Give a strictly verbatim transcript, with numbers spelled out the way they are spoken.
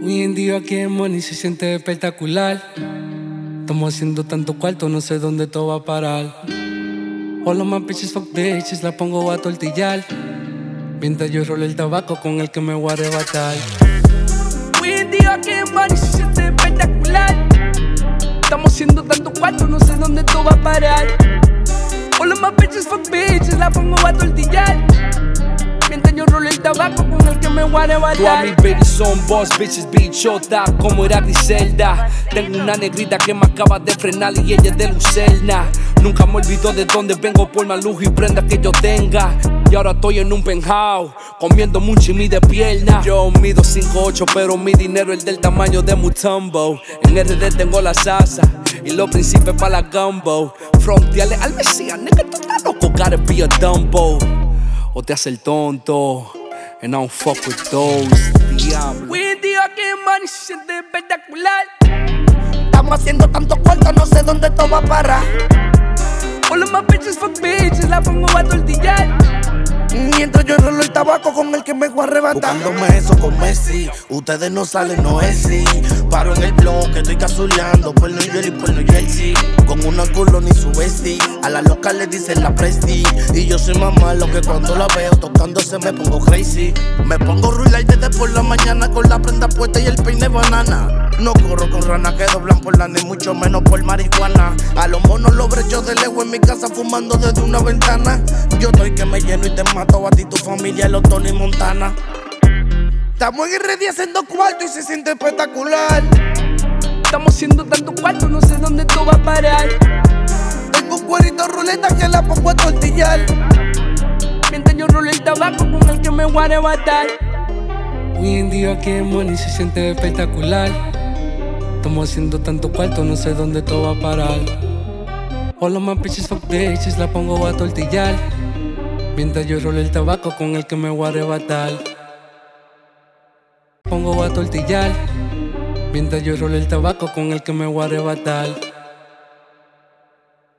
Hoy en día aquí en Money se siente espectacular. Estamos haciendo tanto cuarto, no sé dónde todo va a parar. All of my bitches fuck bitches, la pongo a tortillar. Mientras yo rolo el tabaco con el que me voy a arrebatar. Hoy en día aquí en Money se siente espectacular. Estamos haciendo tanto cuarto, no sé dónde todo va a parar. All of my bitches fuck bitches, la pongo a tortillar. Mientras yo rolo el tabaco con el que me voy a arrebatar. Todas mis babies son boss, bitches bichota, como era Griselda. Tengo una negrita que me acaba de frenar y ella es de Lucerna. Nunca me olvido de dónde vengo por más lujo y prenda que yo tenga. Y ahora estoy en un penthouse, comiendo mucho y mi de pierna. Yo mido cinco ocho, pero mi dinero es del tamaño de Mutombo. En R D tengo la salsa y los príncipes pa' la gumbo. Frontiales al Mesías, nigga, tú estás loco, gotta be a Dumbo. O te hace el tonto, and I don't fuck with those, diablo. Hoy en día aquí en Money se siente espectacular. Estamos haciendo tanto cuarto, no sé dónde todo va a parar. All of my bitches fuck bitches, la pongo a tortillar. Mientras yo rolo el tabaco con el que me voy a arrebatar. Buscándome eso con Messi, ustedes no salen, no es sí. Paro en el bloque, estoy cazuleando por New York y por New Jersey. Con una culo ni su bestie, a la loca le dicen la presti. Y yo soy más malo que cuando la veo tocándose me pongo crazy. Me pongo ruilar desde por la mañana con la prenda puesta y el peine banana. No corro con ranas que doblan por la ni mucho menos por marihuana. A los monos los brechos de lejos en mi casa fumando desde una ventana. Yo estoy que me lleno y te mato a ti, tu familia, los Tony Montana. Estamos en R D haciendo cuarto y se siente espectacular. Estamos haciendo tanto cuarto, no sé dónde todo va a parar. Tengo un cuerito ruleta que la pongo a tortillar. Mientras yo rolo el tabaco con el que me voy a arrebatar. Hoy en día aquí en Money se siente espectacular. Estamos haciendo tanto cuarto, no sé dónde todo va a parar. All of my bitches fuck bitches, la pongo a tortillar. Mientras yo rolo el tabaco con el que me voy a arrebatar. Pongo a tortillar. Mientras yo rolo el tabaco con el que me voy a arrebatar.